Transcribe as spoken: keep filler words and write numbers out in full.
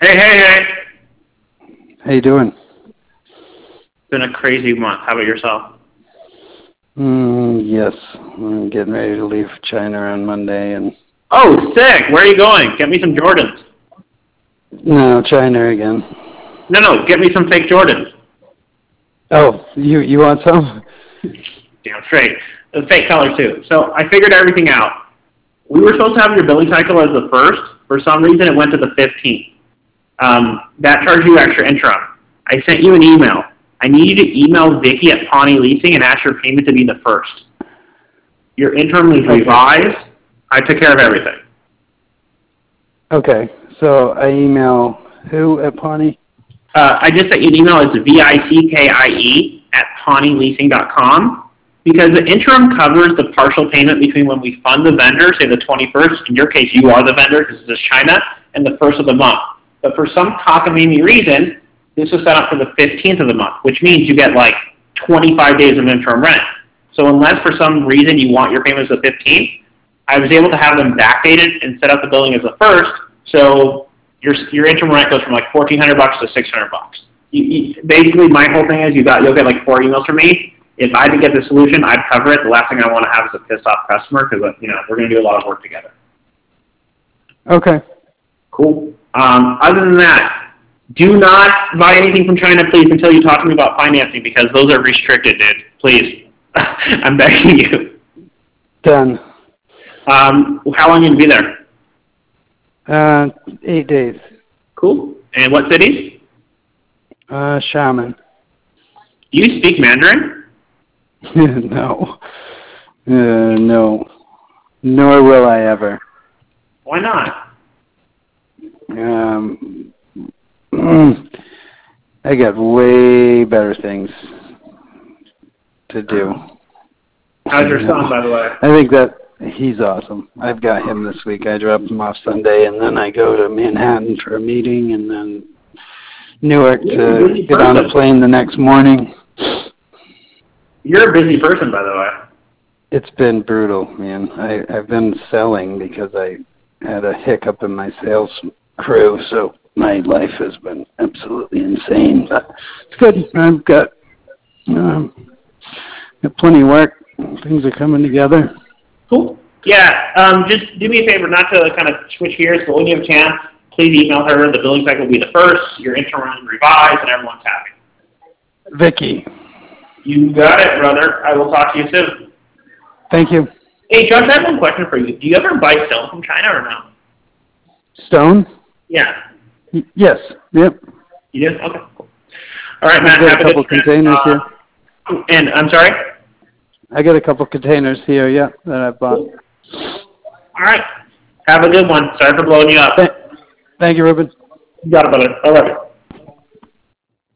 Hey, hey, hey. How you doing? It's been a crazy month. How about yourself? Mm, yes, I'm getting ready to leave for China on Monday, and Oh, sick. Where are you going? Get me some Jordans. no, China again. No, no, get me some fake Jordans. Oh, you you want some? Damn straight. The fake color, too. So I figured everything out. We were supposed to have your billing cycle as the first. For some reason, it went to the fifteenth. Um, that charged you extra interim. I sent you an email. I need you to email Vicky at Pawnee Leasing and ask your payment to be the first. Your interim was Okay. revised. I took care of everything. Okay, so I email who at Pawnee? Uh, I just sent you an email. It's V I C K I E at Pawnee Leasing dot com because the interim covers the partial payment between when we fund the vendor, say the twenty-first. In your case, you are the vendor because this is China, and the first of the month. But for some cockamamie reason, this was set up for the fifteenth of the month, which means you get like twenty-five days of interim rent. So unless for some reason you want your payments the fifteenth, I was able to have them backdated and set up the billing as the first. So your your interim rent goes from like fourteen hundred bucks to six hundred bucks. You, you, basically, my whole thing is you got you'll get like four emails from me. If I didn't get the solution, I'd cover it. The last thing I want to have is a pissed off customer because you know we're going to do a lot of work together. Okay. Cool. Um, other than that, do not buy anything from China, please, until you talk to me about financing because those are restricted, dude. Please, I'm begging you. Done. Um, how long are you going to be there? Uh, eight days. Cool. And what cities? Uh, Shaman. Do you speak Mandarin? No. Uh, no. Nor will I ever. Why not? Um, I got way better things to do. How's your son, by the way? I think that he's awesome. I've got him this week. I drop him off Sunday, and then I go to Manhattan for a meeting, and then Newark to get on a plane the next morning. You're a busy person, by the way. It's been brutal, man. I, I've been selling because I had a hiccup in my sales crew, so my life has been absolutely insane. But it's good. I've got, um, got plenty of work. Things are coming together. Cool. Yeah, um, just do me a favor, not to kind of switch gears, but when you have a chance, please email her. The billing cycle will be the first, your interim revised, and everyone's happy. Vicky. You got it, brother. I will talk to you soon. Thank you. Hey, Josh, I have one question for you. Do you ever buy stone from China or no? Stone? Yeah. Y- yes. Yep. You do? Okay, cool. All right, Matt. I've got have a couple a good containers uh, here. And I'm sorry? I got a couple containers here, yeah, that I bought. Cool. All right. Have a good one. Sorry for blowing you up. Th- Thank you, Ruben. You got it, brother. All right.